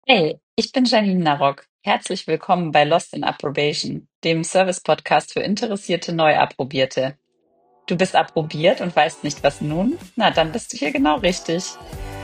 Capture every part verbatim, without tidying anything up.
Hey, ich bin Janine Narok. Herzlich willkommen bei Lost in Approbation, dem Service-Podcast für interessierte Neuapprobierte. Du bist approbiert und weißt nicht, was nun? Na, dann bist du hier genau richtig.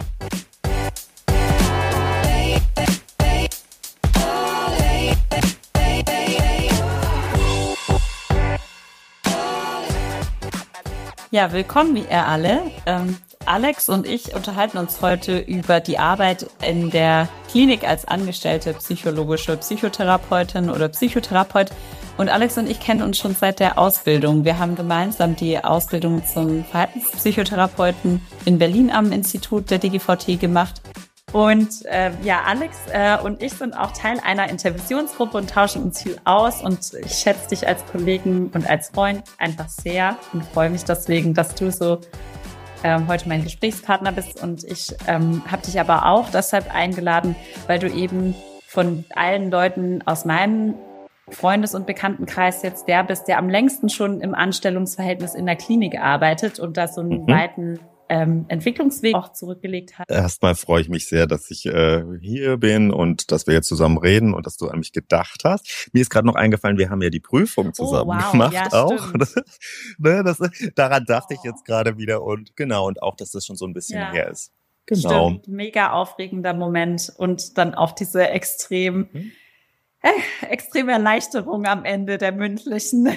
Ja, willkommen ihr alle. Ähm, Alex und ich unterhalten uns heute über die Arbeit in der Klinik als angestellte psychologische Psychotherapeutin oder Psychotherapeut. Und Alex und ich kennen uns schon seit der Ausbildung. Wir haben gemeinsam die Ausbildung zum Verhaltenspsychotherapeuten in Berlin am Institut der D G V T gemacht. Und äh, ja, Alex äh, und ich sind auch Teil einer Intervisionsgruppe und tauschen uns viel aus. Und ich schätze dich als Kollegen und als Freund einfach sehr und freue mich deswegen, dass du so ähm, heute mein Gesprächspartner bist. Und ich ähm, habe dich aber auch deshalb eingeladen, weil du eben von allen Leuten aus meinem Freundes- und Bekanntenkreis jetzt der bist, der am längsten schon im Anstellungsverhältnis in der Klinik arbeitet und da so einen Mhm. weiten ähm, Entwicklungsweg auch zurückgelegt hat. Erstmal freue ich mich sehr, dass ich äh, hier bin und dass wir jetzt zusammen reden und dass du an mich gedacht hast. Mir ist gerade noch eingefallen, wir haben ja die Prüfung zusammen Oh, wow. gemacht Ja, auch. stimmt. Ne, das, daran dachte ich jetzt gerade wieder und genau, und auch, dass das schon so ein bisschen Ja. her ist. Genau. Stimmt, mega aufregender Moment und dann auch diese extrem, Mhm. äh, extreme Erleichterung am Ende der mündlichen.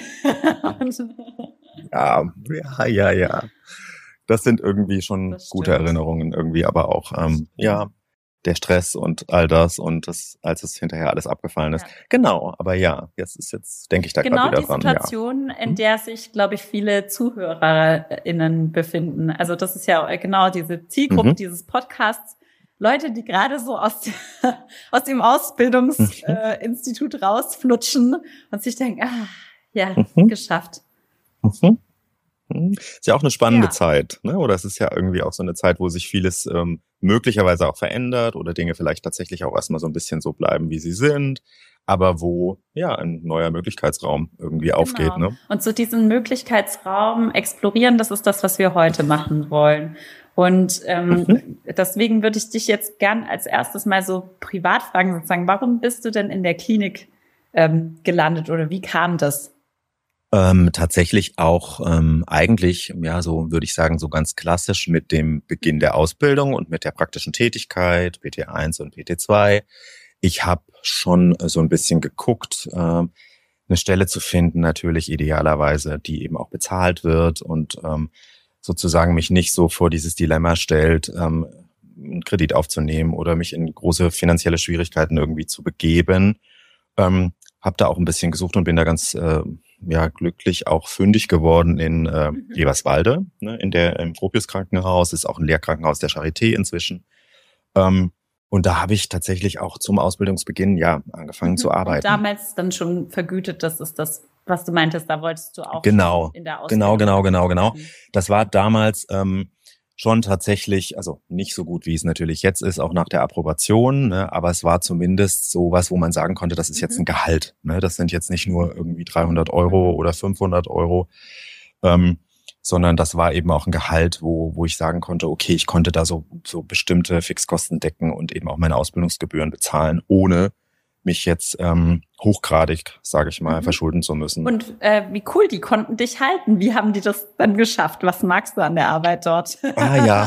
Ja, ja, ja, ja. Das sind irgendwie schon Das gute stimmt. Erinnerungen irgendwie, aber auch, ähm, ja, der Stress und all das und das, als es hinterher alles abgefallen ist. Ja. Genau, aber ja, jetzt ist jetzt, denke ich da Genau gerade wieder die dran. Ja. Situation, in Mhm. der sich, glaube ich, viele ZuhörerInnen befinden. Also das ist ja genau diese Zielgruppe Mhm. dieses Podcasts. Leute, die gerade so aus, der, aus dem Ausbildungsinstitut äh, rausflutschen und sich denken, ah, ja, Mhm. geschafft. Mhm. Mhm. Ist ja auch eine spannende Ja. Zeit, ne? Oder es ist ja irgendwie auch so eine Zeit, wo sich vieles ähm, möglicherweise auch verändert oder Dinge vielleicht tatsächlich auch erstmal so ein bisschen so bleiben, wie sie sind, aber wo ja ein neuer Möglichkeitsraum irgendwie aufgeht, Genau. ne? Und so diesen Möglichkeitsraum explorieren, das ist das, was wir heute machen wollen. Und ähm, Mhm. deswegen würde ich dich jetzt gern als erstes mal so privat fragen, sozusagen, warum bist du denn in der Klinik ähm, gelandet oder wie kam das? Ähm, tatsächlich auch ähm, eigentlich, ja, so würde ich sagen, so ganz klassisch mit dem Beginn der Ausbildung und mit der praktischen Tätigkeit, P T eins und P T zwei. Ich habe schon äh, so ein bisschen geguckt, äh, eine Stelle zu finden, natürlich idealerweise, die eben auch bezahlt wird und ähm, sozusagen mich nicht so vor dieses Dilemma stellt, ähm, einen Kredit aufzunehmen oder mich in große finanzielle Schwierigkeiten irgendwie zu begeben. Ähm, habe da auch ein bisschen gesucht und bin da ganz äh, ja glücklich auch fündig geworden in äh, Mhm. Eberswalde, ne, in der im Gropius Krankenhaus, ist auch ein Lehrkrankenhaus der Charité inzwischen. Ähm, und da habe ich tatsächlich auch zum Ausbildungsbeginn ja angefangen Mhm. zu Und arbeiten. damals dann schon vergütet, das ist das, was du meintest, da wolltest du auch Genau, schon in der Ausbildung. genau, genau, genau, genau. werden. Das war damals ähm, schon tatsächlich, also nicht so gut, wie es natürlich jetzt ist, auch nach der Approbation, ne, aber es war zumindest sowas, wo man sagen konnte, das ist jetzt Mhm. ein Gehalt. Ne, das sind jetzt nicht nur irgendwie dreihundert Euro Mhm. oder fünfhundert Euro, ähm, sondern das war eben auch ein Gehalt, wo wo ich sagen konnte, okay, ich konnte da so so bestimmte Fixkosten decken und eben auch meine Ausbildungsgebühren bezahlen, ohne mich jetzt ähm, hochgradig, sage ich mal, Mhm. verschulden zu müssen. Und äh, wie cool, die konnten dich halten. Wie haben die das dann geschafft? Was magst du an der Arbeit dort? Ah ja,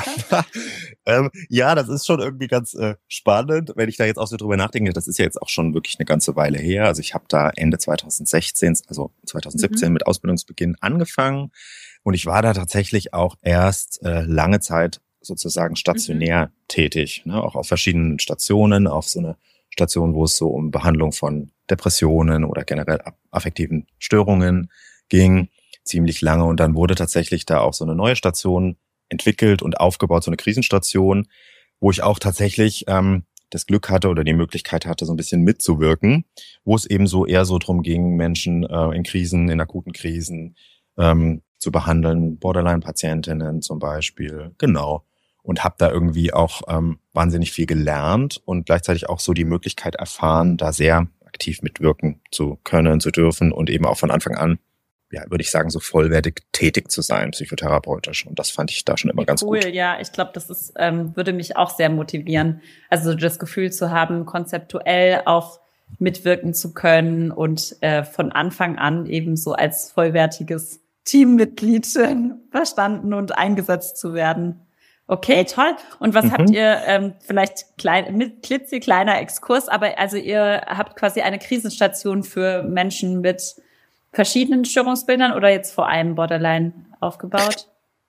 ähm, ja, das ist schon irgendwie ganz äh, spannend, wenn ich da jetzt auch so drüber nachdenke. Das ist ja jetzt auch schon wirklich eine ganze Weile her. Also ich habe da Ende zweitausendsechzehn, also zweitausendsiebzehn Mhm. mit Ausbildungsbeginn angefangen und ich war da tatsächlich auch erst äh, lange Zeit sozusagen stationär tätig, ne? Auch auf verschiedenen Stationen, auf so eine Station, wo es so um Behandlung von Depressionen oder generell a- affektiven Störungen ging, ziemlich lange. Und dann wurde tatsächlich da auch so eine neue Station entwickelt und aufgebaut, so eine Krisenstation, wo ich auch tatsächlich ähm, das Glück hatte oder die Möglichkeit hatte, so ein bisschen mitzuwirken, wo es eben so eher so drum ging, Menschen äh, in Krisen, in akuten Krisen ähm, zu behandeln, Borderline-Patientinnen zum Beispiel, genau. Und habe da irgendwie auch ähm, wahnsinnig viel gelernt und gleichzeitig auch so die Möglichkeit erfahren, da sehr aktiv mitwirken zu können, zu dürfen und eben auch von Anfang an ja, würde ich sagen, so vollwertig tätig zu sein, psychotherapeutisch. Und das fand ich da schon immer ganz cool, gut. Cool, ja, ich glaube, das ist ähm, würde mich auch sehr motivieren. Also das Gefühl zu haben, konzeptuell auch mitwirken zu können und äh, von Anfang an eben so als vollwertiges Teammitglied äh, verstanden und eingesetzt zu werden. Okay, toll. Und was mhm. habt ihr, ähm, vielleicht klein, mit klitzekleiner Exkurs, aber also ihr habt quasi eine Krisenstation für Menschen mit verschiedenen Störungsbildern oder jetzt vor allem Borderline aufgebaut?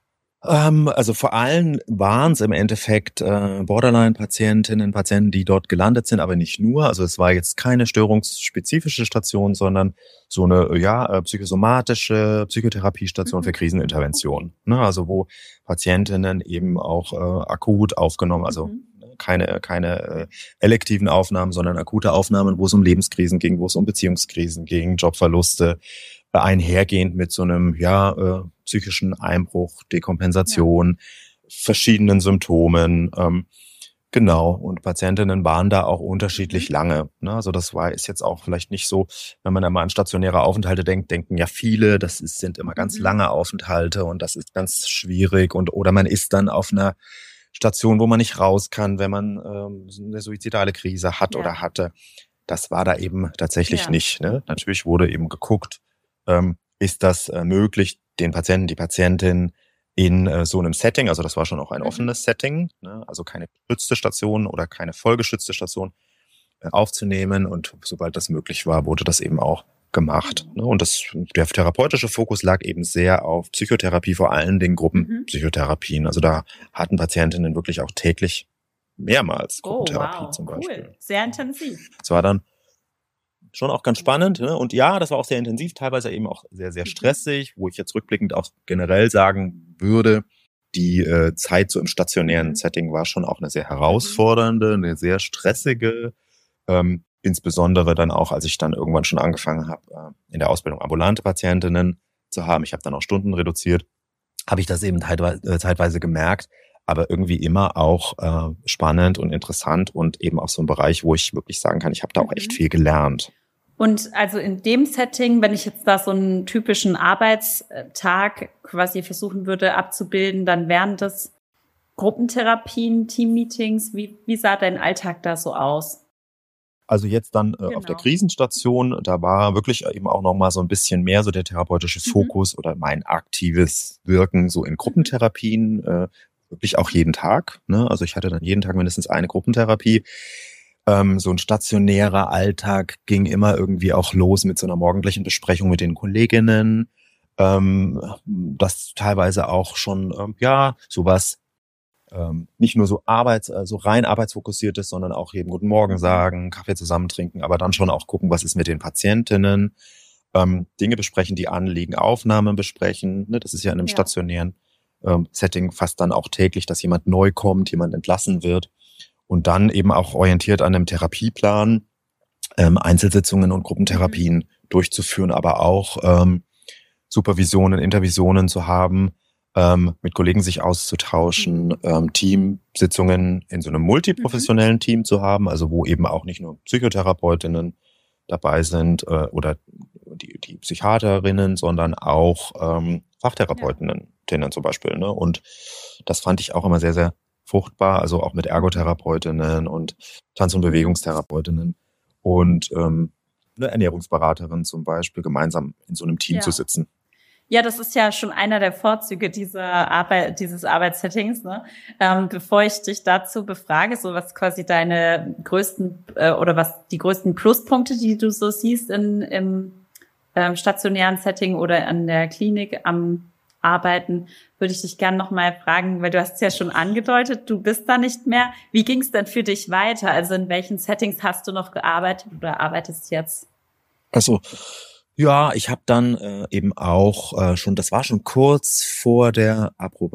Ähm, also vor allem waren es im Endeffekt äh, Borderline-Patientinnen, Patienten, die dort gelandet sind, aber nicht nur. Also es war jetzt keine störungsspezifische Station, sondern so eine ja psychosomatische Psychotherapiestation mhm. für Krisenintervention. Ne? Also wo Patientinnen eben auch äh, akut aufgenommen, also mhm. keine keine äh, elektiven Aufnahmen, sondern akute Aufnahmen, wo es um Lebenskrisen ging, wo es um Beziehungskrisen ging, Jobverluste, äh, einhergehend mit so einem ja äh, psychischen Einbruch, Dekompensation, ja. verschiedenen Symptomen. Ähm, genau, und Patientinnen waren da auch unterschiedlich lange. Ne? Also das war ist jetzt auch vielleicht nicht so, wenn man einmal an stationäre Aufenthalte denkt, denken ja viele, das ist, sind immer ganz mhm. lange Aufenthalte und das ist ganz schwierig. Und oder man ist dann auf einer Station, wo man nicht raus kann, wenn man ähm, eine suizidale Krise hat ja. oder hatte. Das war da eben tatsächlich ja. nicht. Ne? Natürlich wurde eben geguckt, ähm, ist das äh, möglich, den Patienten, die Patientin in äh, so einem Setting, also das war schon auch ein mhm. offenes Setting, ne, also keine geschützte Station oder keine vollgeschützte Station äh, aufzunehmen. Und sobald das möglich war, wurde das eben auch gemacht. Mhm. Ne, und das, der therapeutische Fokus lag eben sehr auf Psychotherapie, vor allen Dingen Gruppenpsychotherapien. Also da hatten Patientinnen wirklich auch täglich mehrmals Gruppentherapie oh, wow. zum Beispiel. Cool, sehr intensiv. Es war dann schon auch ganz spannend, ne? Und ja, das war auch sehr intensiv, teilweise eben auch sehr, sehr stressig, wo ich jetzt rückblickend auch generell sagen würde, die äh, Zeit so im stationären mhm. Setting war schon auch eine sehr herausfordernde, eine sehr stressige, ähm, insbesondere dann auch, als ich dann irgendwann schon angefangen habe, äh, in der Ausbildung ambulante Patientinnen zu haben, ich habe dann auch Stunden reduziert, habe ich das eben teilweise, äh, zeitweise gemerkt, aber irgendwie immer auch äh, spannend und interessant und eben auch so ein Bereich, wo ich wirklich sagen kann, ich habe da auch echt viel gelernt. Und also in dem Setting, wenn ich jetzt da so einen typischen Arbeitstag quasi versuchen würde abzubilden, dann wären das Gruppentherapien, Teammeetings. Wie, wie sah dein Alltag da so aus? Also jetzt dann äh, genau. auf der Krisenstation, da war wirklich eben auch noch mal so ein bisschen mehr so der therapeutische Fokus mhm. oder mein aktives Wirken so in Gruppentherapien, äh, wirklich auch jeden Tag. Ne? Also ich hatte dann jeden Tag mindestens eine Gruppentherapie. Ähm, so ein stationärer Alltag ging immer irgendwie auch los mit so einer morgendlichen Besprechung mit den Kolleginnen. Ähm, das teilweise auch schon, ähm, ja, sowas ähm, nicht nur so arbeits, also rein arbeitsfokussiert ist, sondern auch eben Guten Morgen sagen, Kaffee zusammen trinken, aber dann schon auch gucken, was ist mit den Patientinnen, ähm, Dinge besprechen, die anliegen, Aufnahmen besprechen. Ne? Das ist ja in einem ja. stationären ähm, Setting fast dann auch täglich, dass jemand neu kommt, jemand entlassen wird. Und dann eben auch orientiert an einem Therapieplan, ähm, Einzelsitzungen und Gruppentherapien mhm. durchzuführen, aber auch ähm, Supervisionen, Intervisionen zu haben, ähm, mit Kollegen sich auszutauschen, mhm. ähm, Teamsitzungen in so einem multiprofessionellen mhm. Team zu haben, also wo eben auch nicht nur Psychotherapeutinnen dabei sind äh, oder die, die Psychiaterinnen, sondern auch ähm, Fachtherapeutinnen ja. zum Beispiel. Ne? Und das fand ich auch immer sehr, sehr fruchtbar, also auch mit Ergotherapeutinnen und Tanz- und Bewegungstherapeutinnen und ähm, eine Ernährungsberaterin zum Beispiel, gemeinsam in so einem Team ja. zu sitzen. Ja, das ist ja schon einer der Vorzüge dieser Arbeit, dieses Arbeitssettings. Ne? Ähm, bevor ich dich dazu befrage, so was quasi deine größten äh, oder was die größten Pluspunkte, die du so siehst in, im ähm, stationären Setting oder an der Klinik am Arbeiten, würde ich dich gerne nochmal fragen, weil du hast es ja schon angedeutet, du bist da nicht mehr. Wie ging es denn für dich weiter? Also in welchen Settings hast du noch gearbeitet oder arbeitest jetzt? Also ja, ich habe dann äh, eben auch äh, schon, das war schon kurz vor der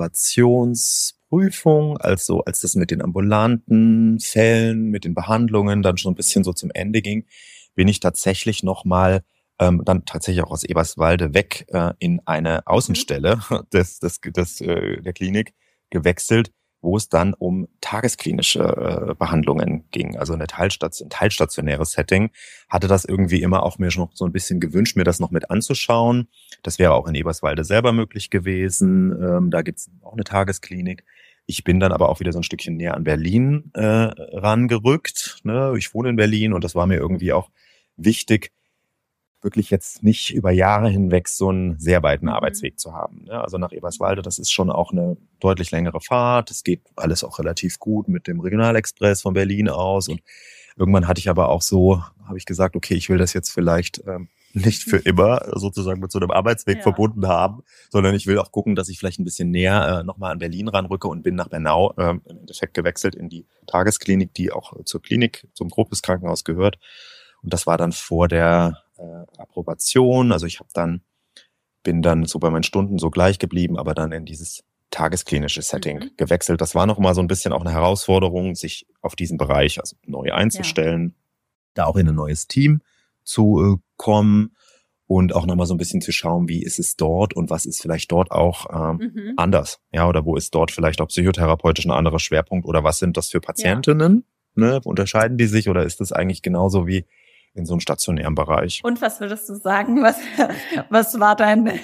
Approbationsprüfung, also als das mit den ambulanten Fällen, mit den Behandlungen dann schon ein bisschen so zum Ende ging, bin ich tatsächlich nochmal Ähm, dann tatsächlich auch aus Eberswalde weg äh, in eine Außenstelle des, des, des, äh, der Klinik gewechselt, wo es dann um tagesklinische äh, Behandlungen ging, also eine Teilstation, ein teilstationäres Setting, hatte das irgendwie immer auch mir schon so ein bisschen gewünscht, mir das noch mit anzuschauen. Das wäre auch in Eberswalde selber möglich gewesen. Ähm, da gibt's auch eine Tagesklinik. Ich bin dann aber auch wieder so ein Stückchen näher an Berlin äh, rangerückt. Ne? Ich wohne in Berlin und das war mir irgendwie auch wichtig, wirklich jetzt nicht über Jahre hinweg so einen sehr weiten Mhm. Arbeitsweg zu haben. Ja, also nach Eberswalde, das ist schon auch eine deutlich längere Fahrt. Es geht alles auch relativ gut mit dem Regionalexpress von Berlin aus. Und irgendwann hatte ich aber auch so, habe ich gesagt, okay, ich will das jetzt vielleicht ähm, nicht für immer sozusagen mit so einem Arbeitsweg Ja. verbunden haben, sondern ich will auch gucken, dass ich vielleicht ein bisschen näher äh, nochmal an Berlin ranrücke und bin nach Bernau ähm, im Endeffekt gewechselt in die Tagesklinik, die auch zur Klinik, zum Gropius-Krankenhaus gehört. Und das war dann vor der äh, Approbation. Also ich habe dann, bin dann so bei meinen Stunden so gleich geblieben, aber dann in dieses tagesklinische Setting Mhm. gewechselt. Das war noch mal so ein bisschen auch eine Herausforderung, sich auf diesen Bereich also neu einzustellen, da auch in ein neues Team zu äh, kommen und auch noch mal so ein bisschen zu schauen, wie ist es dort und was ist vielleicht dort auch ähm, Mhm. anders, ja, oder wo ist dort vielleicht auch psychotherapeutisch ein anderer Schwerpunkt oder was sind das für Patientinnen, ne, unterscheiden die sich oder ist das eigentlich genauso wie in so einem stationären Bereich? Und was würdest du sagen? Was, was war dein,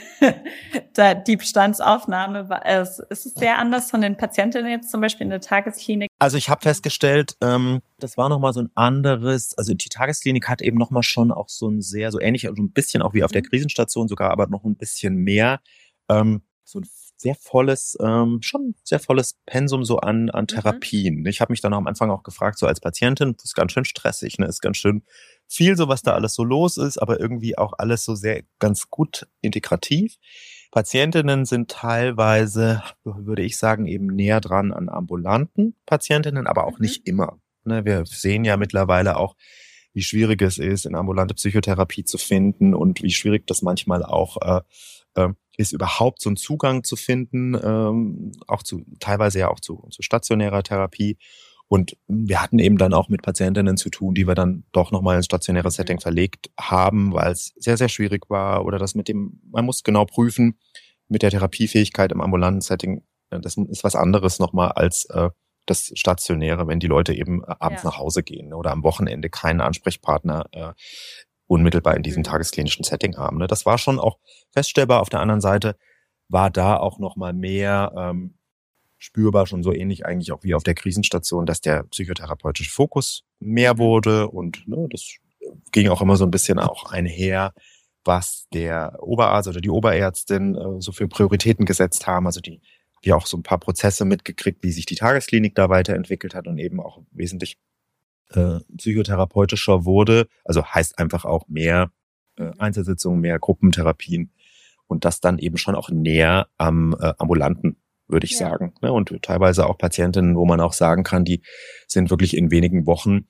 de, die Bestandsaufnahme? War es- Ist es sehr anders von den Patientinnen jetzt zum Beispiel in der Tagesklinik? Also ich habe festgestellt, ähm, das war nochmal so ein anderes, also die Tagesklinik hat eben nochmal schon auch so ein sehr, so ähnlich, also ein bisschen auch wie auf der Mhm. Krisenstation sogar, aber noch ein bisschen mehr, ähm, so ein sehr volles, ähm, schon sehr volles Pensum so an, an Therapien. Ich habe mich dann am Anfang auch gefragt, so als Patientin, das ist ganz schön stressig, ne, ist ganz schön viel so, was da alles so los ist, aber irgendwie auch alles so sehr, ganz gut integrativ. Patientinnen sind teilweise, würde ich sagen, eben näher dran an ambulanten Patientinnen, aber auch Mhm. nicht immer. Ne, wir sehen ja mittlerweile auch, wie schwierig es ist, in ambulante Psychotherapie zu finden und wie schwierig das manchmal auch äh, äh, ist, überhaupt so einen Zugang zu finden, ähm, auch zu teilweise ja auch zu, zu stationärer Therapie. Und wir hatten eben dann auch mit Patientinnen zu tun, die wir dann doch nochmal ins stationäre Mhm. Setting verlegt haben, weil es sehr, sehr schwierig war oder das mit dem, man muss genau prüfen, mit der Therapiefähigkeit im ambulanten Setting, äh, das ist was anderes nochmal als äh, das Stationäre, wenn die Leute eben äh, abends Ja. nach Hause gehen oder am Wochenende keinen Ansprechpartner äh, unmittelbar in diesem Mhm. tagesklinischen Setting haben. Ne? Das war schon auch feststellbar. Auf der anderen Seite war da auch nochmal mehr ähm, spürbar, schon so ähnlich eigentlich auch wie auf der Krisenstation, dass der psychotherapeutische Fokus mehr Mhm. wurde und ne, das ging auch immer so ein bisschen auch einher, was der Oberarzt oder die Oberärztin äh, so für Prioritäten gesetzt haben. Also die wir auch so ein paar Prozesse mitgekriegt, wie sich die Tagesklinik da weiterentwickelt hat und eben auch wesentlich äh, psychotherapeutischer wurde. Also heißt einfach auch mehr äh, Mhm. Einzelsitzungen, mehr Gruppentherapien und das dann eben schon auch näher am äh, ambulanten, würde ich Ja. sagen. Ne? Und teilweise auch Patientinnen, wo man auch sagen kann, die sind wirklich in wenigen Wochen,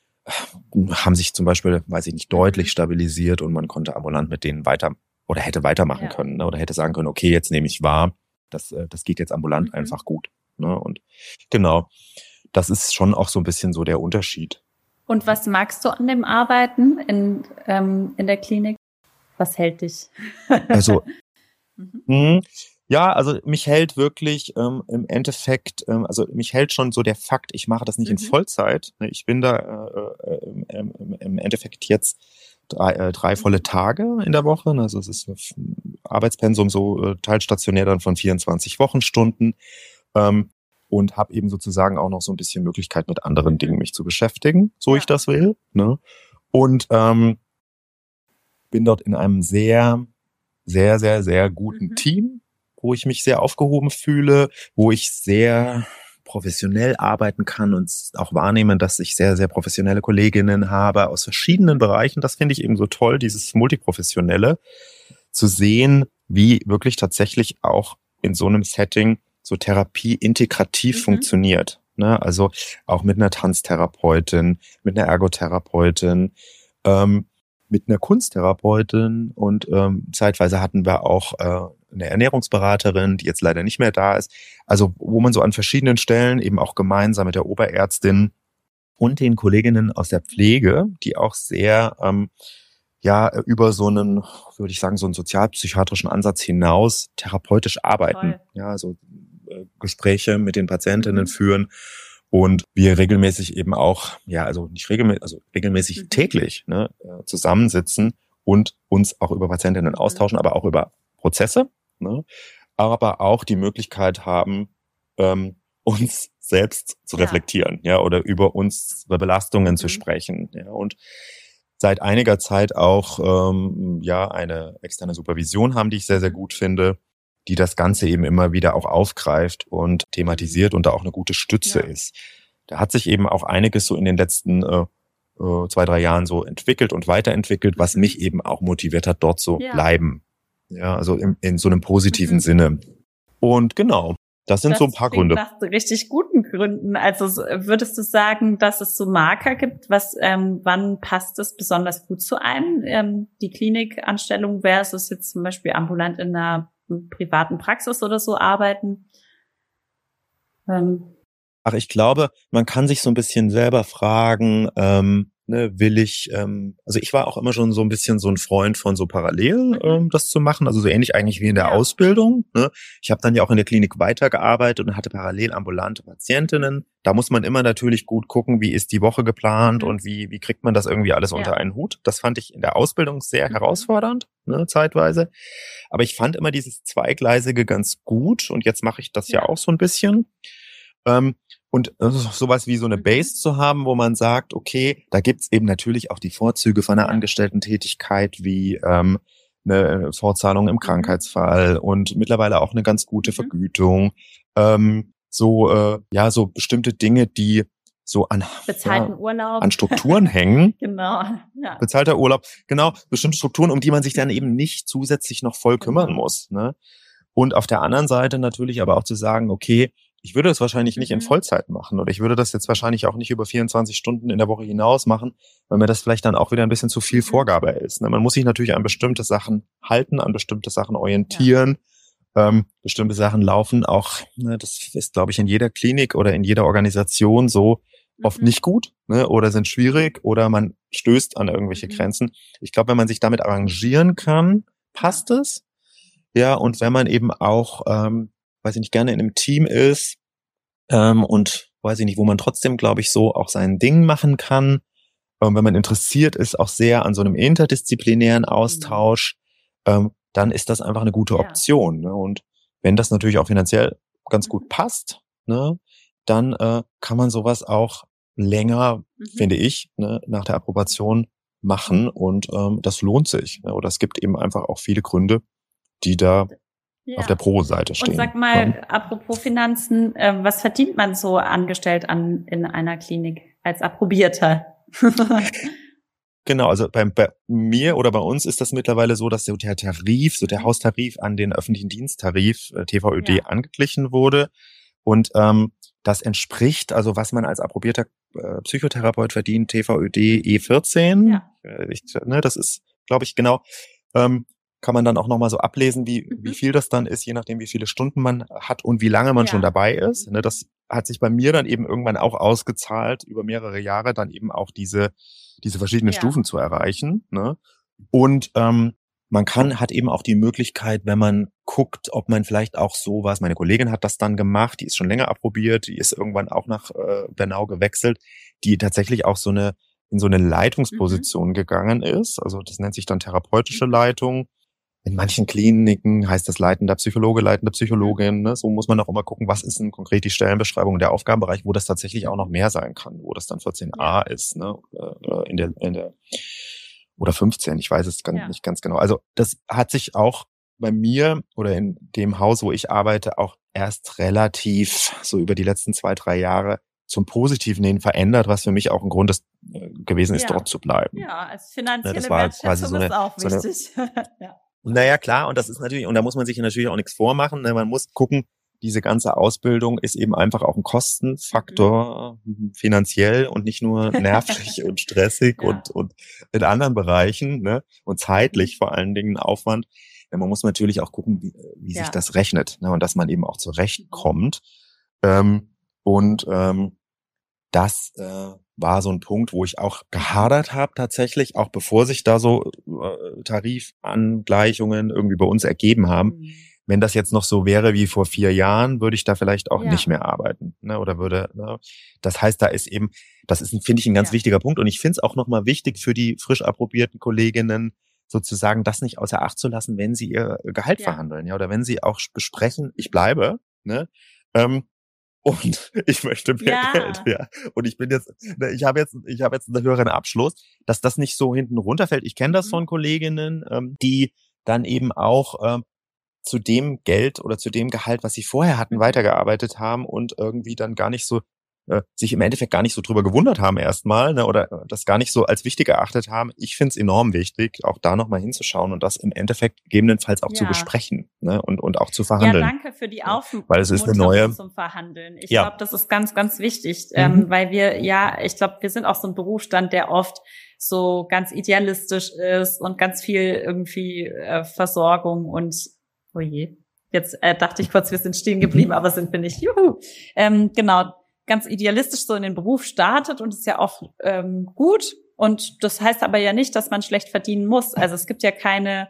äh, haben sich zum Beispiel, weiß ich nicht, deutlich Mhm. stabilisiert und man konnte ambulant mit denen weiter oder hätte weitermachen Ja. können, ne? Oder hätte sagen können, okay, jetzt nehme ich wahr, das, äh, das geht jetzt ambulant Mhm. einfach gut. Ne? Und genau, das ist schon auch so ein bisschen so der Unterschied. Und was magst du an dem Arbeiten in, ähm, in der Klinik? Was hält dich? Also Mhm. Mhm. Ja, also mich hält wirklich ähm, im Endeffekt, ähm, also mich hält schon so der Fakt, ich mache das nicht in Mhm. Vollzeit. Ne? Ich bin da äh, äh, im, im, im Endeffekt jetzt drei, äh, drei volle Tage in der Woche. Also es ist ein Arbeitspensum so äh, teilstationär dann von vierundzwanzig Wochenstunden ähm, und habe eben sozusagen auch noch so ein bisschen Möglichkeit mit anderen Mhm. Dingen mich zu beschäftigen, so Ja. ich das will. Ne? Und ähm, bin dort in einem sehr sehr, sehr, sehr guten Mhm. Team, wo ich mich sehr aufgehoben fühle, wo ich sehr professionell arbeiten kann und auch wahrnehme, dass ich sehr, sehr professionelle Kolleginnen habe aus verschiedenen Bereichen. Das finde ich eben so toll, dieses Multiprofessionelle, zu sehen, wie wirklich tatsächlich auch in so einem Setting so Therapie integrativ Mhm. funktioniert. Ne? Also auch mit einer Tanztherapeutin, mit einer Ergotherapeutin, ähm, mit einer Kunsttherapeutin und ähm, zeitweise hatten wir auch äh, eine Ernährungsberaterin, die jetzt leider nicht mehr da ist. Also wo man so an verschiedenen Stellen eben auch gemeinsam mit der Oberärztin und den Kolleginnen aus der Pflege, die auch sehr ähm, ja über so einen, würde ich sagen, so einen sozialpsychiatrischen Ansatz hinaus therapeutisch arbeiten. Toll. Ja, also äh, Gespräche mit den Patientinnen führen und wir regelmäßig eben auch, ja, also nicht regelmäßig, also regelmäßig mhm. täglich ne, zusammensitzen und uns auch über Patientinnen austauschen, aber auch über Prozesse, ne, aber auch die Möglichkeit haben, ähm, uns selbst zu reflektieren, ja, ja oder über unsere Belastungen mhm. zu sprechen, ja, und seit einiger Zeit auch ähm, ja eine externe Supervision haben, die ich sehr, sehr gut finde, die das Ganze eben immer wieder auch aufgreift und thematisiert und da auch eine gute Stütze ja. ist. Da hat sich eben auch einiges so in den letzten äh, zwei, drei Jahren so entwickelt und weiterentwickelt, was mich eben auch motiviert hat, dort zu ja. bleiben. Ja, also in, in so einem positiven mhm. Sinne. Und genau, das sind das so ein paar Gründe. Nach richtig guten Gründen. Also würdest du sagen, dass es so Marker gibt, was ähm, wann passt es besonders gut zu einem? Ähm, die Klinikanstellung versus jetzt zum Beispiel ambulant in einer privaten Praxis oder so arbeiten? Ähm. Ach, ich glaube, man kann sich so ein bisschen selber fragen, ähm, ne, will ich, ähm, also ich war auch immer schon so ein bisschen so ein Freund von so parallel ähm, das zu machen, also so ähnlich eigentlich wie in der ja. Ausbildung. Ne? Ich habe dann ja auch in der Klinik weitergearbeitet und hatte parallel ambulante Patientinnen. Da muss man immer natürlich gut gucken, wie ist die Woche geplant mhm. und wie wie kriegt man das irgendwie alles ja. unter einen Hut. Das fand ich in der Ausbildung sehr mhm. herausfordernd, ne, zeitweise. Aber ich fand immer dieses Zweigleisige ganz gut und jetzt mache ich das ja, ja auch so ein bisschen. Ähm, und äh, sowas wie so eine Base zu haben, wo man sagt, okay, da gibt's eben natürlich auch die Vorzüge von einer Angestellten-Tätigkeit wie ähm, eine Vorzahlung im Krankheitsfall und mittlerweile auch eine ganz gute Vergütung. Ähm, so äh, ja, so bestimmte Dinge, die so an bezahlten ja, Urlaub an Strukturen hängen. Genau. Ja. Bezahlter Urlaub, genau, bestimmte Strukturen, um die man sich dann eben nicht zusätzlich noch voll kümmern genau. muss. Ne? Und auf der anderen Seite natürlich aber auch zu sagen, okay, ich würde das wahrscheinlich nicht in Vollzeit machen oder ich würde das jetzt wahrscheinlich auch nicht über vierundzwanzig Stunden in der Woche hinaus machen, weil mir das vielleicht dann auch wieder ein bisschen zu viel Vorgabe ist. Man muss sich natürlich an bestimmte Sachen halten, an bestimmte Sachen orientieren. Ja. Ähm, bestimmte Sachen laufen auch, ne, das ist, glaube ich, in jeder Klinik oder in jeder Organisation so oft mhm. nicht gut, ne, oder sind schwierig oder man stößt an irgendwelche mhm. Grenzen. Ich glaube, wenn man sich damit arrangieren kann, passt es. Ja, und wenn man eben auch ähm, weiß ich nicht, gerne in einem Team ist ähm, und weiß ich nicht, wo man trotzdem, glaube ich, so auch sein Ding machen kann. Ähm, wenn man interessiert ist, auch sehr an so einem interdisziplinären Austausch, mhm. ähm, dann ist das einfach eine gute Option. Ja. Ne? Und wenn das natürlich auch finanziell ganz gut passt, ne, dann äh, kann man sowas auch länger, mhm. finde ich, ne, nach der Approbation machen und ähm, das lohnt sich. Ne? Oder es gibt eben einfach auch viele Gründe, die da ja. auf der Pro-Seite stehen. Und sag mal, ja. apropos Finanzen, äh, was verdient man so angestellt an in einer Klinik als Approbierter? Genau, also bei, bei mir oder bei uns ist das mittlerweile so, dass der Tarif, so der Haustarif an den öffentlichen Diensttarif äh, T V Ö D ja. angeglichen wurde. Und ähm, das entspricht, also was man als approbierter äh, Psychotherapeut verdient, T V Ö D E vierzehn. Ja. Äh, ich, ne, das ist, glaube ich, genau. Ähm, kann man dann auch nochmal so ablesen, wie mhm. wie viel das dann ist, je nachdem, wie viele Stunden man hat und wie lange man ja. schon dabei ist. Ne, das hat sich bei mir dann eben irgendwann auch ausgezahlt, über mehrere Jahre dann eben auch diese diese verschiedenen ja. Stufen zu erreichen. Ne? Und ähm, man kann, hat eben auch die Möglichkeit, wenn man guckt, ob man vielleicht auch sowas, meine Kollegin hat das dann gemacht, die ist schon länger approbiert, die ist irgendwann auch nach äh, Bernau gewechselt, die tatsächlich auch so eine in so eine Leitungsposition mhm. gegangen ist. Also das nennt sich dann therapeutische Leitung. In manchen Kliniken heißt das leitender Psychologe, leitende Psychologin. Ne? So muss man auch immer gucken, was ist denn konkret die Stellenbeschreibung und der Aufgabenbereich, wo das tatsächlich auch noch mehr sein kann, wo das dann vierzehn a ist, ne? in der, in der oder fünfzehn, ich weiß es gar ja. nicht ganz genau. Also das hat sich auch bei mir oder in dem Haus, wo ich arbeite, auch erst relativ so über die letzten zwei, drei Jahre zum Positiven hin verändert, was für mich auch ein Grund ist, äh, gewesen ist, ja. dort zu bleiben. Ja, als finanzielle das war quasi so eine, ist auch wichtig. So eine, ja. Naja, klar, und das ist natürlich, und da muss man sich natürlich auch nichts vormachen, ne? Man muss gucken, diese ganze Ausbildung ist eben einfach auch ein Kostenfaktor, mhm. finanziell und nicht nur nervig und stressig ja. und, und in anderen Bereichen, ne? Und zeitlich vor allen Dingen Aufwand. Ja, man muss natürlich auch gucken, wie, wie ja. sich das rechnet, ne? Und dass man eben auch zurechtkommt. Ähm, und ähm, das äh, war so ein Punkt, wo ich auch gehadert habe tatsächlich, auch bevor sich da so äh, Tarifangleichungen irgendwie bei uns ergeben haben. Mhm. wenn das jetzt noch so wäre wie vor vier Jahren, würde ich da vielleicht auch Ja. nicht mehr arbeiten, ne? Oder würde, ne? Das heißt, da ist eben, das ist, finde ich, ein ganz Ja. wichtiger Punkt. Und ich finde es auch nochmal wichtig für die frisch approbierten Kolleginnen, sozusagen das nicht außer Acht zu lassen, wenn sie ihr Gehalt Ja. verhandeln, ja, oder wenn sie auch besprechen, ich bleibe, ne? Ähm, und ich möchte mehr Ja. Geld, ja. Und ich bin jetzt, ne, ich habe jetzt, ich habe jetzt einen höheren Abschluss, dass das nicht so hinten runterfällt. Ich kenne das Mhm. von Kolleginnen, ähm, die dann eben auch ähm, zu dem Geld oder zu dem Gehalt, was sie vorher hatten, Mhm. weitergearbeitet haben und irgendwie dann gar nicht so, äh, sich im Endeffekt gar nicht so drüber gewundert haben erstmal, ne, oder äh, das gar nicht so als wichtig erachtet haben. Ich finde es enorm wichtig, auch da nochmal hinzuschauen und das im Endeffekt gegebenenfalls auch zu Ja. besprechen, ne, und, und auch zu Ja, verhandeln. danke für die Ja, weil es ist eine Aufmunterung neue, zum Verhandeln. Ich ja, glaube, das ist ganz, ganz wichtig, mhm. ähm, weil wir, ja, ich glaube, wir sind auch so ein Berufsstand, der oft so ganz idealistisch ist und ganz viel irgendwie äh, Versorgung und, oh je, jetzt äh, dachte ich kurz, wir sind stehen geblieben, aber sind wir nicht. Juhu. Ähm, genau, ganz idealistisch so in den Beruf startet und ist ja auch ähm, gut. Und das heißt aber ja nicht, dass man schlecht verdienen muss. Also es gibt ja keine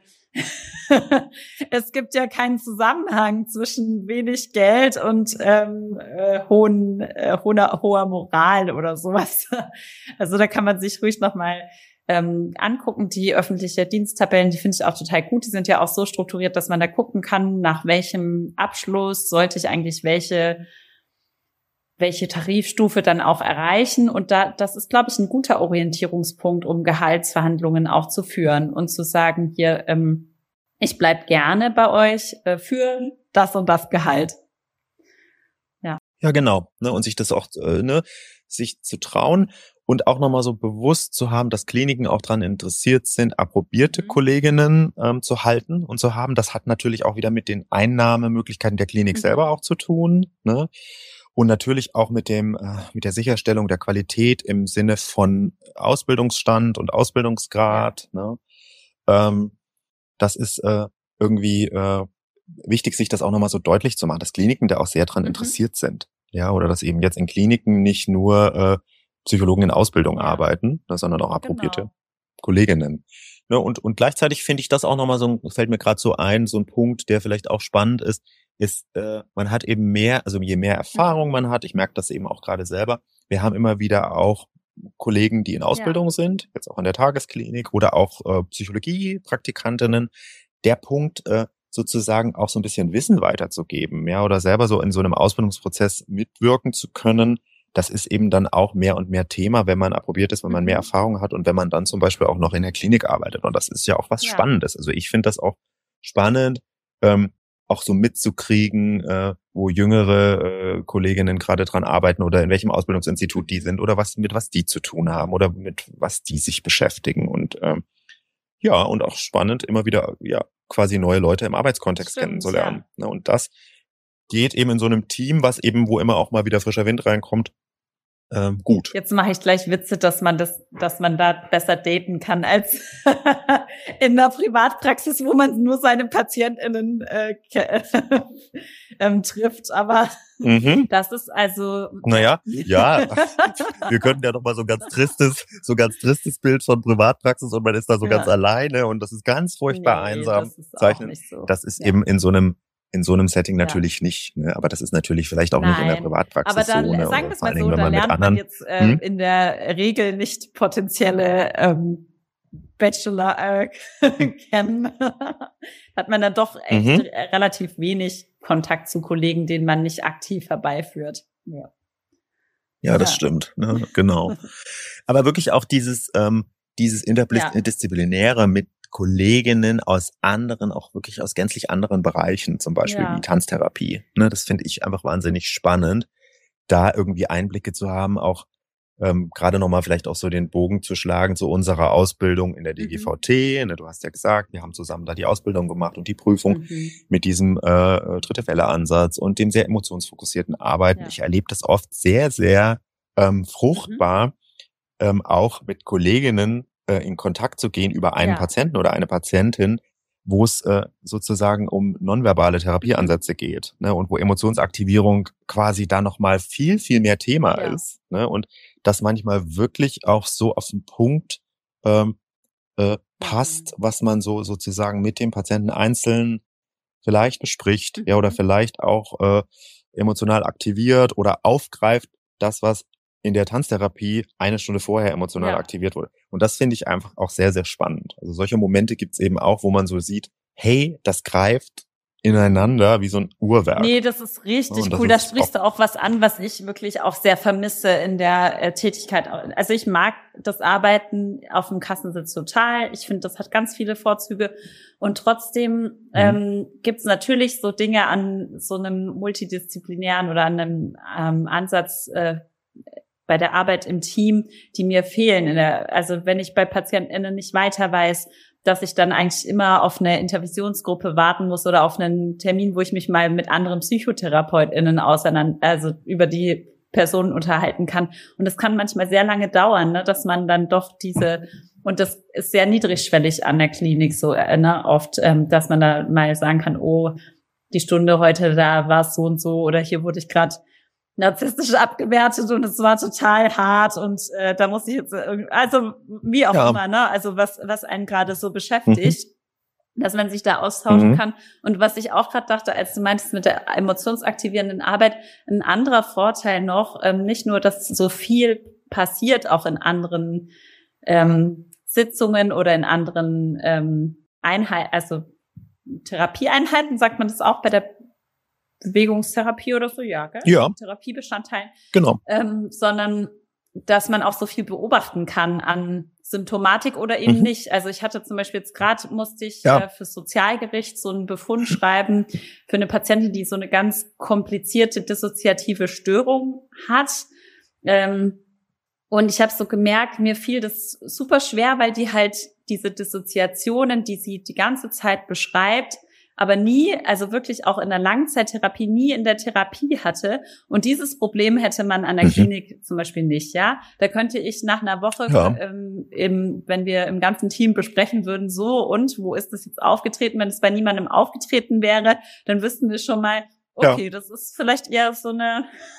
es gibt ja keinen Zusammenhang zwischen wenig Geld und ähm, äh, hohen, äh, hoher, hoher Moral oder sowas. Also da kann man sich ruhig nochmal ähm, angucken. Die öffentliche Diensttabellen, die finde ich auch total gut. Die sind ja auch so strukturiert, dass man da gucken kann, nach welchem Abschluss sollte ich eigentlich welche welche Tarifstufe dann auch erreichen. Und da, das ist, glaube ich, ein guter Orientierungspunkt, um Gehaltsverhandlungen auch zu führen und zu sagen, hier, ähm, ich bleib gerne bei euch äh, für das und das Gehalt. Ja. Ja, genau. Ne, und sich das auch, äh, ne, sich zu trauen und auch nochmal so bewusst zu haben, dass Kliniken auch daran interessiert sind, approbierte Mhm. Kolleginnen ähm, zu halten und zu haben. Das hat natürlich auch wieder mit den Einnahmemöglichkeiten der Klinik Mhm. selber auch zu tun, ne? Und natürlich auch mit dem, äh, mit der Sicherstellung der Qualität im Sinne von Ausbildungsstand und Ausbildungsgrad, ne? Ähm, das ist äh, irgendwie äh, wichtig, sich das auch nochmal so deutlich zu machen, dass Kliniken da auch sehr dran Mhm. interessiert sind. Ja, oder dass eben jetzt in Kliniken nicht nur äh, Psychologen in Ausbildung Ja. arbeiten, ne, sondern auch approbierte Genau. Kolleginnen. Ne, und, und gleichzeitig finde ich das auch nochmal so, ein- fällt mir gerade so ein, so ein Punkt, der vielleicht auch spannend ist, ist, äh, man hat eben mehr, also je mehr Erfahrung Mhm. man hat, ich merke das eben auch gerade selber, wir haben immer wieder auch Kollegen, die in Ja. Ausbildung sind, jetzt auch in der Tagesklinik oder auch äh, Psychologie-Praktikantinnen. Der Punkt, äh, sozusagen auch so ein bisschen Wissen weiterzugeben, ja, oder selber so in so einem Ausbildungsprozess mitwirken zu können, das ist eben dann auch mehr und mehr Thema, wenn man approbiert ist, wenn man mehr Mhm. Erfahrung hat und wenn man dann zum Beispiel auch noch in der Klinik arbeitet. Und das ist ja auch was Ja. Spannendes. Also ich finde das auch spannend, ähm, auch so mitzukriegen, äh, wo jüngere äh, Kolleginnen gerade dran arbeiten oder in welchem Ausbildungsinstitut die Mhm. sind oder was mit was die zu tun haben oder mit was die sich beschäftigen. Und ähm, ja, und auch spannend, immer wieder ja quasi neue Leute im Arbeitskontext Stimmt, kennenzulernen. ja. Ne? Und das geht eben in so einem Team, was eben, wo immer auch mal wieder frischer Wind reinkommt, ähm, gut. Jetzt mache ich gleich Witze, dass man das, dass man da besser daten kann als in der Privatpraxis, wo man nur seine PatientInnen äh, ke- ähm, trifft. Aber Mhm. das ist also. Naja, ja, wir könnten ja noch mal so ein ganz tristes, so ein ganz tristes Bild von Privatpraxis und man ist da so ganz Ja. alleine und das ist ganz furchtbar Nee, einsam das ist auch zeichnen. nicht so. Das ist Ja. eben in so einem in so einem Setting Ja. natürlich nicht, ne? Aber das ist natürlich vielleicht auch nicht in der Nein, Privatpraxis aber da so, ne? sagen Oder wir es vor mal allen Dingen, so, wenn da man mit lernt man anderen. jetzt äh, Hm? in der Regel nicht potenzielle ähm, Bachelor äh, kennen. Hat man dann doch echt Mhm. äh, relativ wenig Kontakt zu Kollegen, denen man nicht aktiv herbeiführt. Ja. Ja, das Ja. stimmt, ne? Genau. Aber wirklich auch dieses, ähm, dieses Ja. Interdisziplinäre mit Kolleginnen aus anderen, auch wirklich aus gänzlich anderen Bereichen, zum Beispiel wie Ja. Tanztherapie. Ne, das finde ich einfach wahnsinnig spannend, da irgendwie Einblicke zu haben, auch ähm, gerade nochmal vielleicht auch so den Bogen zu schlagen zu unserer Ausbildung in der D G V Mhm. T. Ne, du hast ja gesagt, wir haben zusammen da die Ausbildung gemacht und die Prüfung Mhm. mit diesem äh, äh, Dritte-Welle-Ansatz und dem sehr emotionsfokussierten Arbeiten. Ja. Ich erlebe das oft sehr, sehr ähm, Mhm. fruchtbar, ähm, auch mit Kolleginnen äh, in Kontakt zu gehen über einen Ja. Patienten oder eine Patientin, wo es äh, sozusagen um nonverbale Mhm. Therapieansätze geht, ne, und wo Emotionsaktivierung quasi da nochmal viel, viel mehr Thema Ja. ist, ne, und das manchmal wirklich auch so auf den Punkt ähm, äh, passt, Mhm. was man so sozusagen mit dem Patienten einzeln vielleicht bespricht, Mhm. ja, oder vielleicht auch äh, emotional aktiviert oder aufgreift, das, was in der Tanztherapie eine Stunde vorher emotional Ja. aktiviert wurde. Und das finde ich einfach auch sehr, sehr spannend. Also solche Momente gibt's eben auch, wo man so sieht, hey, das greift ineinander wie so ein Uhrwerk. Nee, das ist Ja, richtig und das cool. Da ist sprichst du auch was an, was ich wirklich auch sehr vermisse in der äh, Tätigkeit. Also ich mag das Arbeiten auf dem Kassensitz total. Ich finde, das hat ganz viele Vorzüge. Und trotzdem Mhm. ähm, gibt es natürlich so Dinge an so einem multidisziplinären oder an einem ähm, Ansatz äh, bei der Arbeit im Team, die mir fehlen. In der, also wenn ich bei PatientInnen nicht weiter weiß, dass ich dann eigentlich immer auf eine Intervisionsgruppe warten muss oder auf einen Termin, wo ich mich mal mit anderen PsychotherapeutInnen auseinander, also über die Personen unterhalten kann. Und das kann manchmal sehr lange dauern, ne, dass man dann doch diese, und das ist sehr niedrigschwellig an der Klinik so, äh, ne, oft, ähm, dass man da mal sagen kann, oh, die Stunde heute, da war es so und so, oder hier wurde ich gerade narzisstisch abgewertet und es war total hart und äh, da muss ich jetzt irgendwie, also wie auch Ja. immer, ne, also was was einen gerade so beschäftigt, Mhm. dass man sich da austauschen Mhm. kann. Und was ich auch gerade dachte, als du meintest mit der emotionsaktivierenden Arbeit, ein anderer Vorteil noch, ähm, nicht nur, dass so viel passiert, auch in anderen ähm, Sitzungen oder in anderen ähm, Einheiten, also Therapieeinheiten, sagt man das auch bei der Bewegungstherapie oder so, ja, gell? Ja. Therapiebestandteilen, Genau. ähm, sondern dass man auch so viel beobachten kann an Symptomatik oder eben Mhm. nicht. Also ich hatte zum Beispiel jetzt gerade, musste ich Ja. äh, fürs Sozialgericht so einen Befund schreiben für eine Patientin, die so eine ganz komplizierte dissoziative Störung hat. Ähm, und ich habe so gemerkt, mir fiel das super schwer, weil die halt diese Dissoziationen, die sie die ganze Zeit beschreibt, aber nie, also wirklich auch in der Langzeittherapie, nie in der Therapie hatte. Und dieses Problem hätte man an der Mhm. Klinik zum Beispiel nicht, ja. Da könnte ich nach einer Woche, Ja. ähm, im, wenn wir im ganzen Team besprechen würden, so und wo ist das jetzt aufgetreten? Wenn es bei niemandem aufgetreten wäre, dann wüssten wir schon mal, okay, Ja. das ist vielleicht eher so eine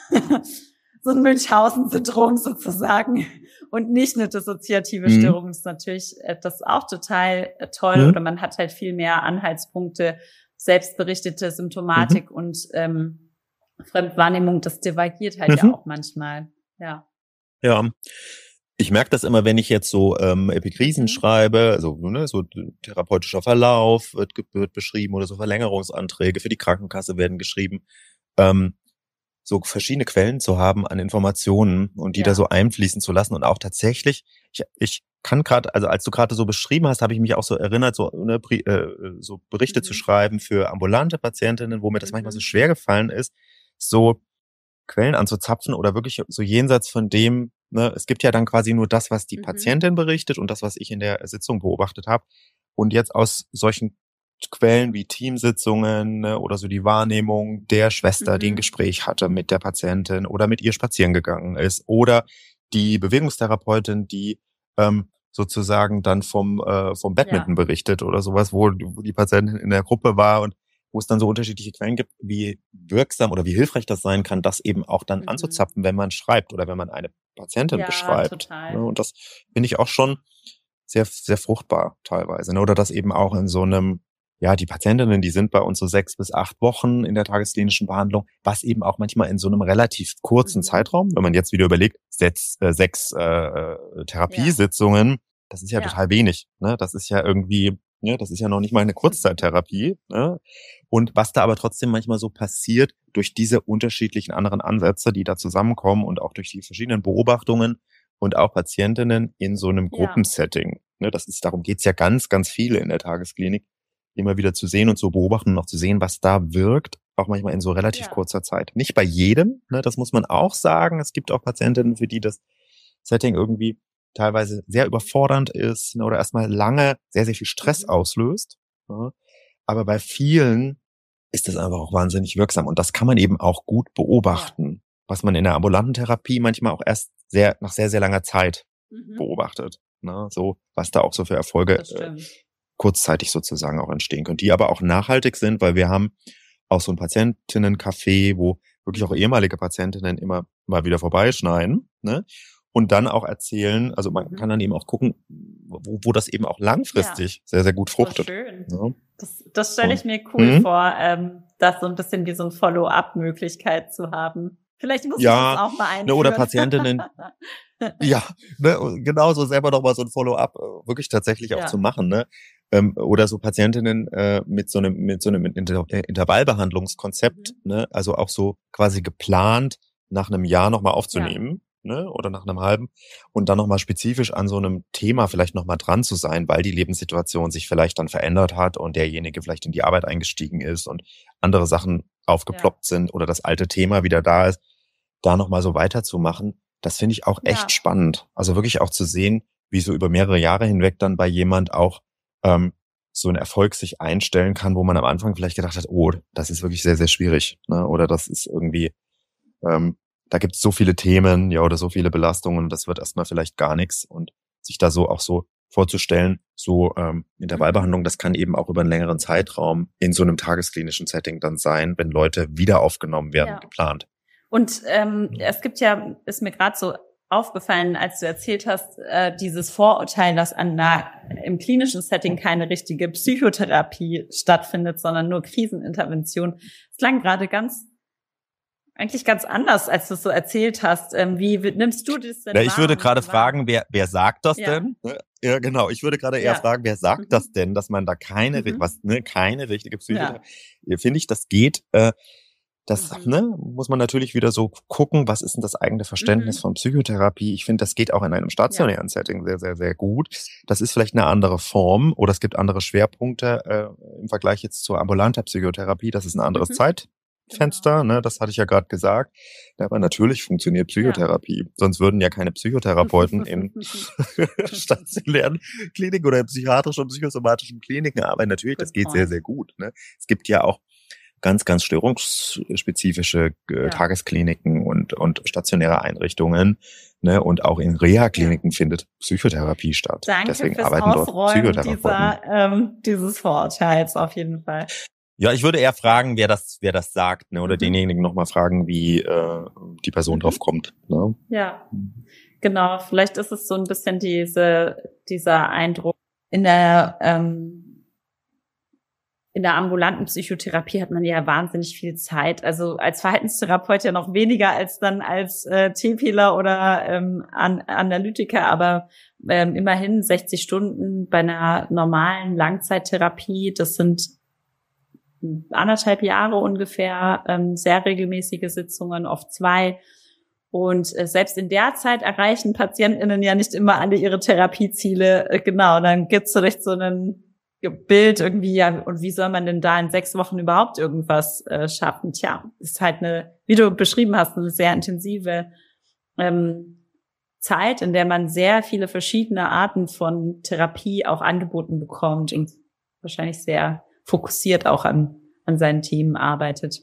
so ein Münchhausen-Syndrom sozusagen und nicht eine dissoziative Mhm. Störung. Ist natürlich äh, das ist auch total äh, toll, Mhm. oder man hat halt viel mehr Anhaltspunkte, selbstberichtete Symptomatik Mhm. und ähm, Fremdwahrnehmung, das divergiert halt ja Mhm. auch manchmal. Ja. Ja. Ich merke das immer, wenn ich jetzt so ähm, Epikrisen Mhm. schreibe, also ne, so therapeutischer Verlauf wird, ge- wird beschrieben oder so Verlängerungsanträge für die Krankenkasse werden geschrieben. Ähm, so verschiedene Quellen zu haben an Informationen und die da Ja. so einfließen zu lassen und auch tatsächlich, ich, ich kann gerade, also als du gerade so beschrieben hast, habe ich mich auch so erinnert, so, ne, Bri- äh, so Berichte zu Mhm. schreiben für ambulante Patientinnen, wo mir das manchmal so Mhm. schwer gefallen ist, so Quellen anzuzapfen oder wirklich so jenseits von dem, ne, es gibt ja dann quasi nur das, was die Mhm. Patientin berichtet und das, was ich in der Sitzung beobachtet habe. Und jetzt aus solchen Quellen wie Teamsitzungen, ne, oder so die Wahrnehmung der Schwester, die ein Mhm. Gespräch hatte mit der Patientin oder mit ihr spazieren gegangen ist, oder die Bewegungstherapeutin, die ähm, sozusagen dann vom äh, vom Badminton Ja. berichtet oder sowas, wo, wo die Patientin in der Gruppe war und wo es dann so unterschiedliche Quellen gibt, wie wirksam oder wie hilfreich das sein kann, das eben auch dann Mhm. anzuzapfen, wenn man schreibt oder wenn man eine Patientin Ja, beschreibt. Ne? total. Und das finde ich auch schon sehr, sehr fruchtbar teilweise. Ne? Oder das eben auch in so einem, ja, die Patientinnen, die sind bei uns so sechs bis acht Wochen in der tagesklinischen Behandlung, was eben auch manchmal in so einem relativ kurzen Mhm. Zeitraum, wenn man jetzt wieder überlegt, sechs, äh, sechs äh, äh, Ja. Therapiesitzungen, das ist ja Ja. total wenig. Ne? Das ist ja irgendwie, ja, das ist ja noch nicht mal eine Kurzzeittherapie. Ne? Und was da aber trotzdem manchmal so passiert, durch diese unterschiedlichen anderen Ansätze, die da zusammenkommen und auch durch die verschiedenen Beobachtungen und auch Patientinnen in so einem Ja. Gruppensetting. Ne, das ist, darum geht's ja ganz, ganz viele in der Tagesklinik, immer wieder zu sehen und zu beobachten und auch zu sehen, was da wirkt, auch manchmal in so relativ Ja. kurzer Zeit. Nicht bei jedem, ne, das muss man auch sagen. Es gibt auch Patientinnen, für die das Setting irgendwie teilweise sehr überfordernd ist, ne, oder erstmal lange sehr, sehr viel Stress Mhm. auslöst. Ne. Aber bei vielen ist das einfach auch wahnsinnig wirksam. Und das kann man eben auch gut Ja. beobachten, was man in der ambulanten Therapie manchmal auch erst sehr, nach sehr, sehr langer Zeit Mhm. beobachtet. Ne? So, was da auch so für Erfolge Das äh, stimmt. kurzzeitig sozusagen auch entstehen können, die aber auch nachhaltig sind, weil wir haben auch so ein Patientinnen-Café, wo wirklich auch Mhm. ehemalige Patientinnen immer mal wieder vorbeischneiden, ne? Und dann auch erzählen, also man Mhm. kann dann eben auch gucken, wo, wo das eben auch Ja. langfristig sehr, sehr gut Voll fruchtet. schön. Ne? Das, das stelle ich mir cool mhm. vor, ähm, das so ein bisschen wie so eine Follow-up-Möglichkeit zu haben. Vielleicht muss ja, ich das auch mal einführen. Ne, oder Patientinnen, ja, ne, genau so selber noch mal so ein Follow-up äh, wirklich tatsächlich auch ja. zu machen, ne? Ähm, oder so Patientinnen äh, mit so einem mit so einem Inter- Intervallbehandlungskonzept, mhm. ne? Also auch so quasi geplant nach einem Jahr nochmal aufzunehmen. Ja. Ne, oder nach einem halben und dann nochmal spezifisch an so einem Thema vielleicht nochmal dran zu sein, weil die Lebenssituation sich vielleicht dann verändert hat und derjenige vielleicht in die Arbeit eingestiegen ist und andere Sachen aufgeploppt ja. sind oder das alte Thema wieder da ist, da nochmal so weiterzumachen, das finde ich auch echt ja. spannend. Also wirklich auch zu sehen, wie so über mehrere Jahre hinweg dann bei jemand auch ähm, so ein Erfolg sich einstellen kann, wo man am Anfang vielleicht gedacht hat, oh, das ist wirklich sehr, sehr schwierig, ne? Oder das ist irgendwie ähm, da gibt es so viele Themen, ja, oder so viele Belastungen und das wird erstmal vielleicht gar nichts und sich da so auch so vorzustellen, so ähm, Intervallbehandlung, das kann eben auch über einen längeren Zeitraum in so einem tagesklinischen Setting dann sein, wenn Leute wieder aufgenommen werden, ja. geplant. Und ähm, es gibt ja, ist mir gerade so aufgefallen, als du erzählt hast, äh, dieses Vorurteil, dass an einer, im klinischen Setting keine richtige Psychotherapie stattfindet, sondern nur Krisenintervention. Es klang gerade ganz eigentlich ganz anders, als du es so erzählt hast. Ähm, wie nimmst du das denn ja, ich würde gerade wahr? fragen, wer wer sagt das ja. denn? Ja, genau. Ich würde gerade eher ja. fragen, wer sagt mhm. das denn, dass man da keine, mhm. was, ne, keine richtige Psychotherapie. Ja. Finde ich, das geht. Äh, das mhm. ne, muss man natürlich wieder so gucken, was ist denn das eigene Verständnis mhm. von Psychotherapie? Ich finde, das geht auch in einem stationären ja. Setting sehr, sehr, sehr gut. Das ist vielleicht eine andere Form oder es gibt andere Schwerpunkte äh, im Vergleich jetzt zur ambulanter Psychotherapie. Das ist ein anderes mhm. Zeit. Fenster, genau. ne, das hatte ich ja gerade gesagt. Aber natürlich funktioniert Psychotherapie. Ja. Sonst würden ja keine Psychotherapeuten in stationären Kliniken oder in psychiatrischen und psychosomatischen Kliniken arbeiten. Natürlich, Good das geht point. sehr, sehr gut. Ne? Es gibt ja auch ganz, ganz störungsspezifische äh, ja. Tageskliniken und, und stationäre Einrichtungen. Ne? Und auch in Reha-Kliniken ja. findet Psychotherapie statt. Danke Deswegen fürs arbeiten dort Ausräumen Psychotherapeuten. Dieser, ähm, dieses Vorurteils auf jeden Fall. Ja, ich würde eher fragen, wer das, wer das sagt, ne, oder mhm. denjenigen nochmal fragen, wie äh, die Person mhm. drauf kommt. Ne? Ja, genau. Vielleicht ist es so ein bisschen diese, dieser Eindruck in der ähm, in der ambulanten Psychotherapie hat man ja wahnsinnig viel Zeit. Also als Verhaltenstherapeut ja noch weniger als dann als äh, TPler oder ähm, An- Analytiker, aber ähm, immerhin sechzig Stunden bei einer normalen Langzeittherapie. Das sind anderthalb Jahre ungefähr, ähm, sehr regelmäßige Sitzungen, oft zwei. Und äh, selbst in der Zeit erreichen PatientInnen ja nicht immer alle ihre Therapieziele. Äh, genau, dann gibt's vielleicht so ein Bild irgendwie, ja, und wie soll man denn da in sechs Wochen überhaupt irgendwas äh, schaffen? Tja, ist halt eine, wie du beschrieben hast, eine sehr intensive ähm, Zeit, in der man sehr viele verschiedene Arten von Therapie auch angeboten bekommt und wahrscheinlich sehr fokussiert auch an, an seinen Themen arbeitet.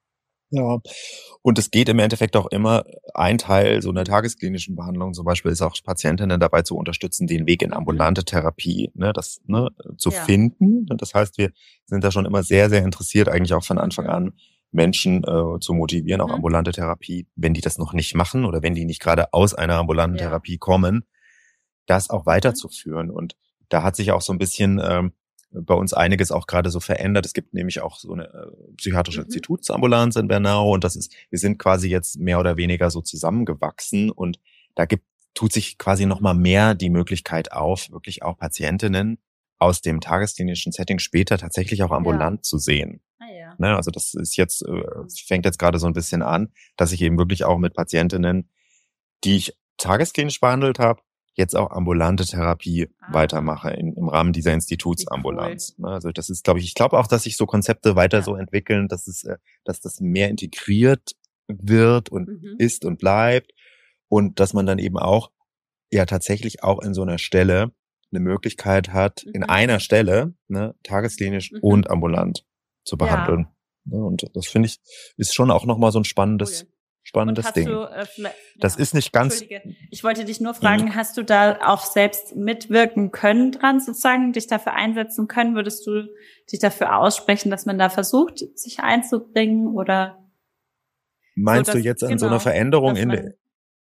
Ja, und es geht im Endeffekt auch immer, ein Teil so einer tagesklinischen Behandlung zum Beispiel ist auch Patientinnen dabei zu unterstützen, den Weg in ambulante Therapie, ne, das ne, zu ja. finden. Das heißt, wir sind da schon immer sehr, sehr interessiert, eigentlich auch von Anfang an Menschen äh, zu motivieren, auch mhm. ambulante Therapie, wenn die das noch nicht machen oder wenn die nicht gerade aus einer ambulanten ja. Therapie kommen, das auch weiterzuführen. Und da hat sich auch so ein bisschen ähm, bei uns einiges auch gerade so verändert. Es gibt nämlich auch so eine äh, psychiatrische mhm. Institutsambulanz in Bernau und das ist, wir sind quasi jetzt mehr oder weniger so zusammengewachsen und da gibt, tut sich quasi nochmal mehr die Möglichkeit auf, wirklich auch Patientinnen aus dem tagesklinischen Setting später tatsächlich auch ambulant ja. zu sehen. Ah, ja. Ne, also das ist jetzt, äh, fängt jetzt gerade so ein bisschen an, dass ich eben wirklich auch mit Patientinnen, die ich tagesklinisch behandelt habe, jetzt auch ambulante Therapie ah. weitermache in, im Rahmen dieser Institutsambulanz. Cool. Also das ist, glaube ich, ich glaube auch, dass sich so Konzepte weiter ja. so entwickeln, dass es, dass das mehr integriert wird und mhm. ist und bleibt und dass man dann eben auch ja tatsächlich auch in so einer Stelle eine Möglichkeit hat, mhm. in einer Stelle ne, tagesklinisch mhm. und ambulant zu behandeln. Ja. Und das finde ich ist schon auch nochmal so ein spannendes cool. Spannendes hast Ding. Du, äh, das ja, ist nicht ganz. Ich wollte dich nur fragen, mhm. hast du da auch selbst mitwirken können dran, sozusagen, dich dafür einsetzen können? Würdest du dich dafür aussprechen, dass man da versucht, sich einzubringen oder? Meinst so, dass, du jetzt an genau, so einer Veränderung in der,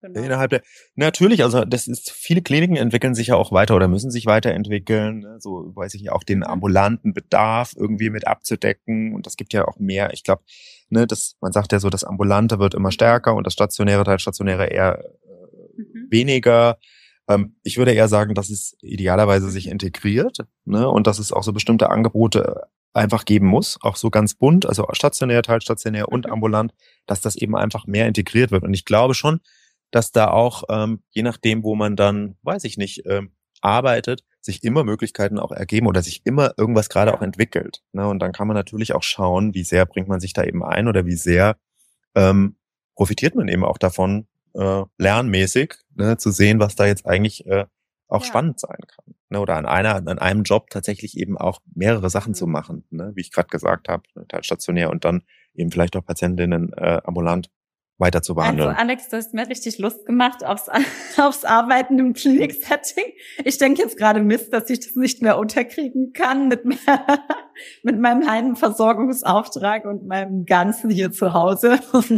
genau. Innerhalb der, natürlich, also das ist, viele Kliniken entwickeln sich ja auch weiter oder müssen sich weiterentwickeln, ne? So weiß ich auch den Mhm. ambulanten Bedarf irgendwie mit abzudecken und das gibt ja auch mehr, ich glaube, ne, das, man sagt ja so, das Ambulante wird immer stärker und das Stationäre, Teilstationäre eher äh, Mhm. weniger. Ähm, ich würde eher sagen, dass es idealerweise sich integriert, ne, und dass es auch so bestimmte Angebote einfach geben muss, auch so ganz bunt, also stationär, teilstationär und Mhm. ambulant, dass das eben einfach mehr integriert wird. Und ich glaube schon, dass da auch, ähm, je nachdem, wo man dann, weiß ich nicht, ähm, arbeitet, sich immer Möglichkeiten auch ergeben oder sich immer irgendwas gerade Ja. auch entwickelt. Ne? Und dann kann man natürlich auch schauen, wie sehr bringt man sich da eben ein oder wie sehr ähm, profitiert man eben auch davon, äh, lernmäßig, ne, zu sehen, was da jetzt eigentlich äh, auch Ja. spannend sein kann. Ne? Oder an einer, an einem Job tatsächlich eben auch mehrere Sachen Mhm. zu machen, ne? Wie ich gerade gesagt habe, ne? Teilstationär und dann eben vielleicht auch Patientinnen äh, ambulant weiter zu Also behandeln. Alex, du hast mir richtig Lust gemacht aufs, aufs Arbeiten im Klinik-Setting. Ich denke jetzt gerade Mist, dass ich das nicht mehr unterkriegen kann mit, mit meinem Heidenversorgungsauftrag und meinem Ganzen hier zu Hause.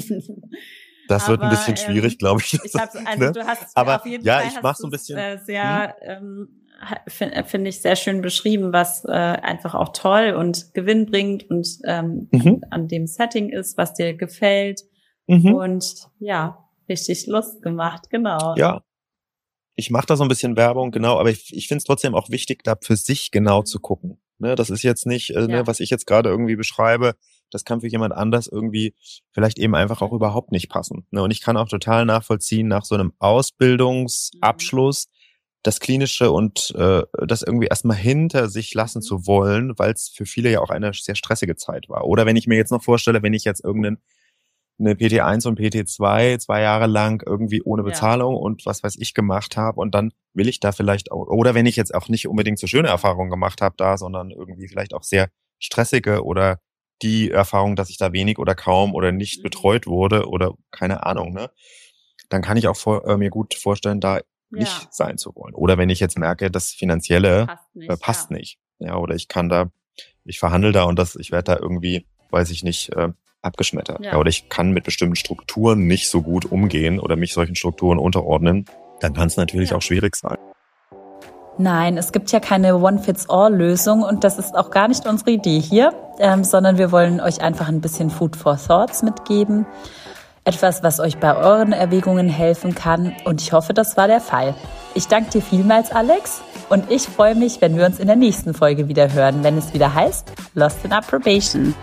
Das wird ein Aber, bisschen schwierig, ähm, glaube ich. ich habe, also ne? du hast Aber auf jeden ja, Fall ich mache hast so ein du's, bisschen. äh, Hm? sehr, ähm, finde find ich sehr schön beschrieben, was äh, einfach auch toll und Gewinn bringt und ähm, Mhm. an, an dem Setting ist, was dir gefällt. Mhm. Und ja, richtig Lust gemacht, genau. Ja, ich mache da so ein bisschen Werbung, genau, aber ich, ich finde es trotzdem auch wichtig, da für sich genau zu gucken. Ne, das ist jetzt nicht, äh, Ja. ne, was ich jetzt gerade irgendwie beschreibe, das kann für jemand anders irgendwie vielleicht eben einfach auch überhaupt nicht passen. Ne, und ich kann auch total nachvollziehen, nach so einem Ausbildungsabschluss das Klinische und äh, das irgendwie erstmal hinter sich lassen Mhm. zu wollen, weil es für viele ja auch eine sehr stressige Zeit war. Oder wenn ich mir jetzt noch vorstelle, wenn ich jetzt irgendeinen eine P T eins und P T zwei zwei Jahre lang irgendwie ohne Ja. Bezahlung und was weiß ich gemacht habe und dann will ich da vielleicht auch, oder wenn ich jetzt auch nicht unbedingt so schöne Erfahrungen gemacht habe da, sondern irgendwie vielleicht auch sehr stressige oder die Erfahrung, dass ich da wenig oder kaum oder nicht Mhm. betreut wurde oder keine Ahnung, ne? Dann kann ich auch vor, äh, mir gut vorstellen, da nicht Ja. sein zu wollen. Oder wenn ich jetzt merke, das Finanzielle Passt nicht. äh, passt ja. nicht. Ja, oder ich kann da, ich verhandle da und das, ich werde da irgendwie, weiß ich nicht, äh, abgeschmettert. Ja. Ja, oder ich kann mit bestimmten Strukturen nicht so gut umgehen oder mich solchen Strukturen unterordnen, dann kann es natürlich Ja. auch schwierig sein. Nein, es gibt ja keine One-Fits-All-Lösung und das ist auch gar nicht unsere Idee hier, ähm, sondern wir wollen euch einfach ein bisschen Food for Thoughts mitgeben. Etwas, was euch bei euren Erwägungen helfen kann und ich hoffe, das war der Fall. Ich danke dir vielmals, Alex, und ich freue mich, wenn wir uns in der nächsten Folge wieder hören, wenn es wieder heißt Lost in Approbation.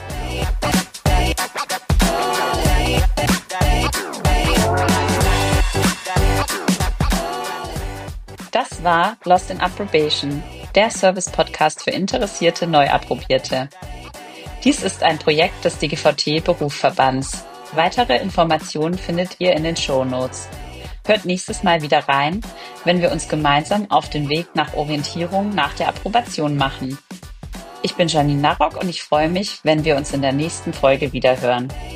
Das war Lost in Approbation, der Service-Podcast für interessierte Neuapprobierte. Dies ist ein Projekt des D G V T-Berufsverbands. Weitere Informationen findet ihr in den Shownotes. Hört nächstes Mal wieder rein, wenn wir uns gemeinsam auf den Weg nach Orientierung nach der Approbation machen. Ich bin Janine Narok und ich freue mich, wenn wir uns in der nächsten Folge wieder hören.